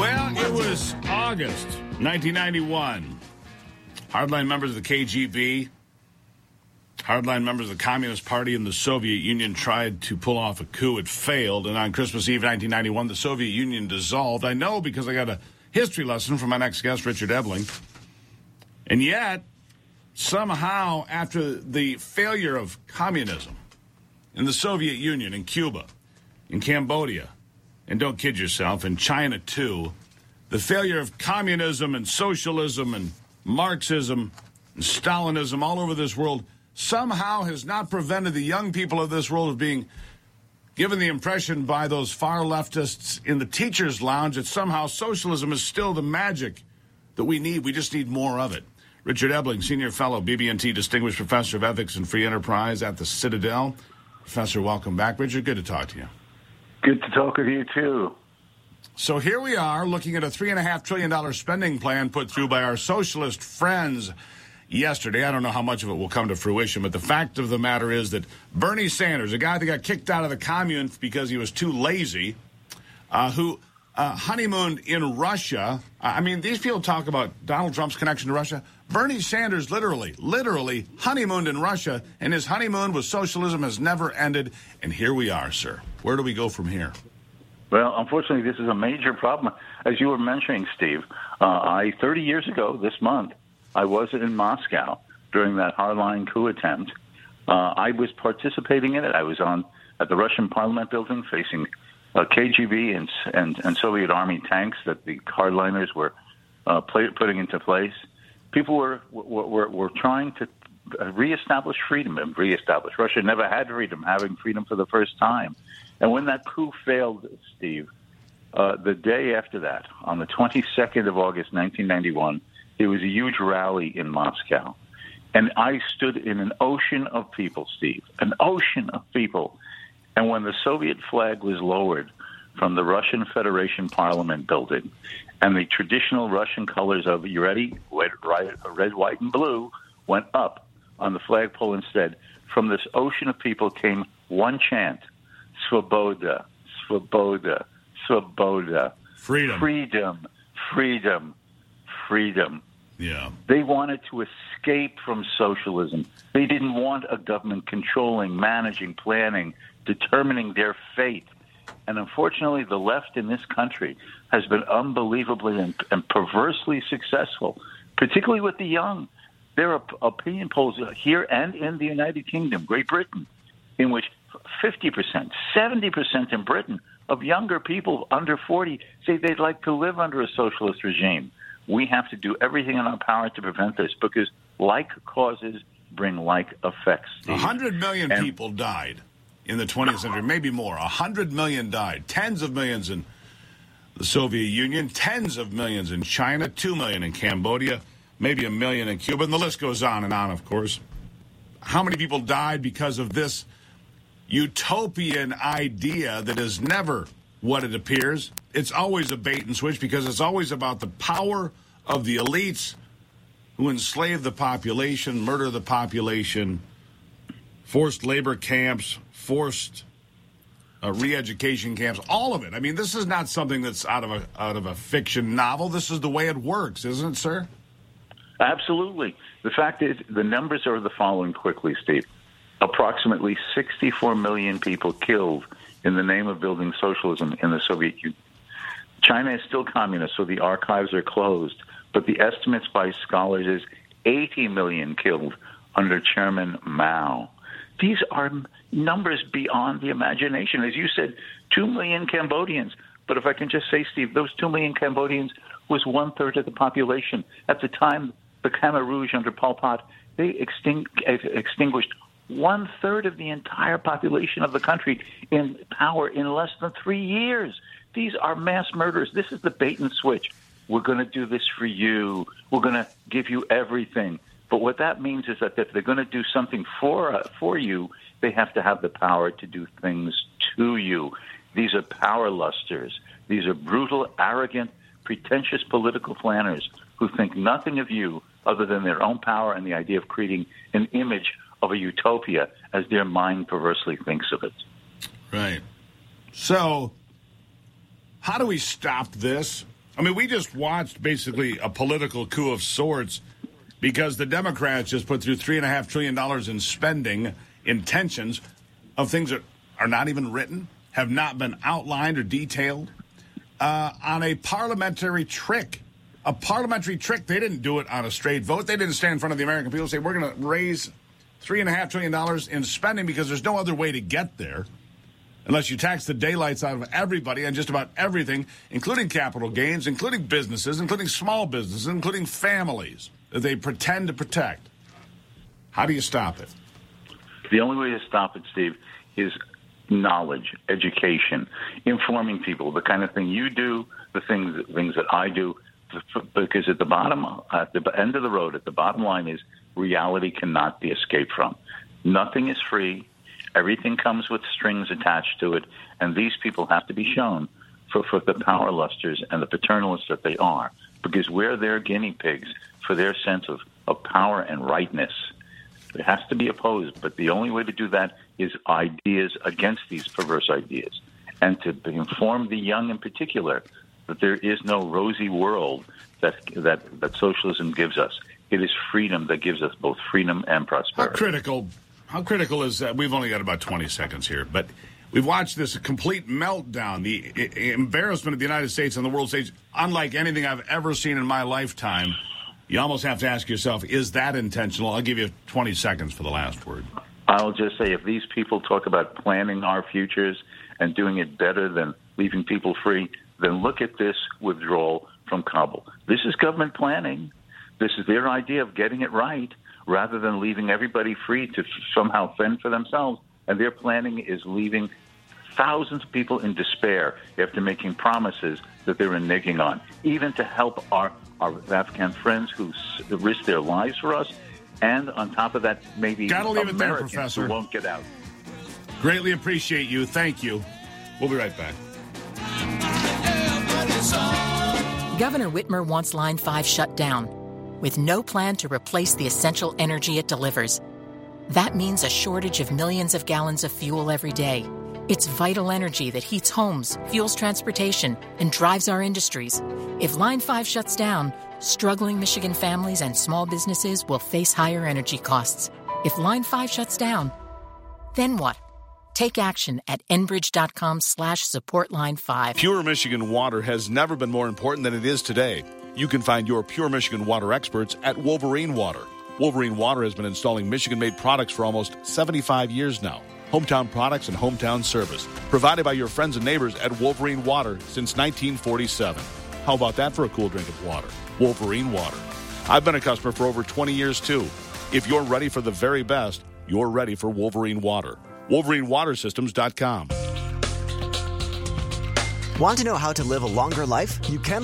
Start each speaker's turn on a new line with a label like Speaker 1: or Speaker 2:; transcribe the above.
Speaker 1: Well, it was August 1991. Hardline members of the KGB, hardline members of the Communist Party and the Soviet Union tried to pull off a coup. It failed, and on Christmas Eve 1991, the Soviet Union dissolved. I know because I got a history lesson from my next guest, Richard Ebling. And yet, somehow, after the failure of communism in the Soviet Union, in Cuba, in Cambodia, and don't kid yourself, in China too, the failure of communism and socialism and Marxism and Stalinism all over this world somehow has not prevented the young people of this world of being given the impression by those far leftists in the teachers' lounge that somehow socialism is still the magic that we need. We just need more of it. Richard Ebling, Senior Fellow, BB&T Distinguished Professor of Ethics and Free Enterprise at the Citadel. Professor, welcome back. Richard, good to talk to you.
Speaker 2: Good to talk with you, too.
Speaker 1: So here we are looking at a $3.5 trillion spending plan put through by our socialist friends yesterday. I don't know how much of it will come to fruition, but the fact of the matter is that Bernie Sanders, a guy that got kicked out of the commune because he was too lazy, who honeymooned in Russia. I mean, these people talk about Donald Trump's connection to Russia. Bernie Sanders literally honeymooned in Russia, and his honeymoon with socialism has never ended. And here we are, sir. Where do we go from here?
Speaker 2: Well, unfortunately, this is a major problem. As you were mentioning, Steve, 30 years ago this month, I was in Moscow during that hardline coup attempt. I was participating in it. I was at the Russian Parliament building facing KGB and Soviet Army tanks that the hardliners were putting into place. People were trying to reestablish freedom and reestablish. Russia never had freedom, having freedom for the first time. And when that coup failed, Steve, the day after that, on the 22nd of August, 1991, there was a huge rally in Moscow. And I stood in an ocean of people, Steve, an ocean of people. And when the Soviet flag was lowered from the Russian Federation Parliament building and the traditional Russian colors of, you ready, red, white, and blue, went up on the flagpole instead, from this ocean of people came one chant, Svoboda, Svoboda, Svoboda.
Speaker 1: Freedom.
Speaker 2: Freedom, freedom, freedom.
Speaker 1: Yeah.
Speaker 2: They wanted to escape from socialism. They didn't want a government controlling, managing, planning, determining their fate. And unfortunately, the left in this country has been unbelievably and perversely successful, particularly with the young. There are opinion polls here and in the United Kingdom, Great Britain, in which 50%, 70% in Britain of younger people under 40 say they'd like to live under a socialist regime. We have to do everything in our power to prevent this because like causes bring like effects.
Speaker 1: 100 million people died in the 20th century, maybe more. 100 million died. Tens of millions in the Soviet Union, tens of millions in China, 2 million in Cambodia, maybe 1 million in Cuba, and the list goes on, of course. How many people died because of this utopian idea that is never what it appears? It's always a bait and switch because it's always about the power of the elites who enslave the population, murder the population, forced labor camps, forced re-education camps, all of it. I mean, this is not something that's out of a fiction novel. This is the way it works, isn't it, sir?
Speaker 2: Absolutely. The fact is, the numbers are the following quickly, Steve. Approximately 64 million people killed in the name of building socialism in the Soviet Union. China is still communist, so the archives are closed. But the estimates by scholars is 80 million killed under Chairman Mao. These are numbers beyond the imagination. As you said, 2 million Cambodians. But if I can just say, Steve, those 2 million Cambodians was one-third of the population. At the time, the Khmer Rouge under Pol Pot, they extinguished one-third of the entire population of the country in power in less than 3 years. These are mass murders. This is the bait and switch. We're going to do this for you. We're going to give you everything. But what that means is that if they're going to do something for you, they have to have the power to do things to you. These are power lusters. These are brutal, arrogant, pretentious political planners who think nothing of you other than their own power and the idea of creating an image of a utopia as their mind perversely thinks of it.
Speaker 1: Right. So how do we stop this? I mean, we just watched basically a political coup of sorts because the Democrats just put through $3.5 trillion in spending intentions of things that are not even written, have not been outlined or detailed, on a parliamentary trick. A parliamentary trick. They didn't do it on a straight vote. They didn't stand in front of the American people and say, we're going to raise $3.5 trillion in spending because there's no other way to get there unless you tax the daylights out of everybody and just about everything, including capital gains, including businesses, including small businesses, including families that they pretend to protect. How do you stop it?
Speaker 2: The only way to stop it, Steve, is knowledge, education, informing people, the kind of thing you do, the things that I do, because at the end of the road, at the bottom line is reality cannot be escaped from. Nothing is free. Everything comes with strings attached to it, and these people have to be shown for the power lusters and the paternalists that they are, because we're their guinea pigs for their sense of power and rightness. It has to be opposed, but the only way to do that is ideas against these perverse ideas, and to inform the young in particular that there is no rosy world that socialism gives us. It is freedom that gives us both freedom and prosperity.
Speaker 1: How critical is that? We've only got about 20 seconds here, but we've watched this complete meltdown, the embarrassment of the United States on the world stage, unlike anything I've ever seen in my lifetime. You almost have to ask yourself, is that intentional? I'll give you 20 seconds for the last word.
Speaker 2: I'll just say, if these people talk about planning our futures and doing it better than leaving people free, then look at this withdrawal from Kabul. This is government planning. This is their idea of getting it right, rather than leaving everybody free to somehow fend for themselves. And their planning is leaving thousands of people in despair after making promises that they were reneging on, even to help our Afghan friends who risk their lives for us. And on top of that, maybe
Speaker 1: Gotta leave
Speaker 2: Americans
Speaker 1: it there, Professor.
Speaker 2: who won't get out.
Speaker 1: Greatly appreciate you. Thank you. We'll be right back.
Speaker 3: Governor Whitmer wants Line 5 shut down, with no plan to replace the essential energy it delivers. That means a shortage of millions of gallons of fuel every day. It's vital energy that heats homes, fuels transportation, and drives our industries. If Line 5 shuts down, struggling Michigan families and small businesses will face higher energy costs. If Line 5 shuts down, then what? Take action at enbridge.com/supportline5.
Speaker 4: Pure Michigan water has never been more important than it is today. You can find your Pure Michigan water experts at Wolverine Water. Wolverine Water has been installing Michigan-made products for almost 75 years now. Hometown products and hometown service provided by your friends and neighbors at Wolverine Water since 1947. How about that for a cool drink of water? Wolverine Water. I've been a customer for over 20 years, too. If you're ready for the very best, you're ready for Wolverine Water. WolverineWaterSystems.com.
Speaker 5: Want to know how to live a longer life? You can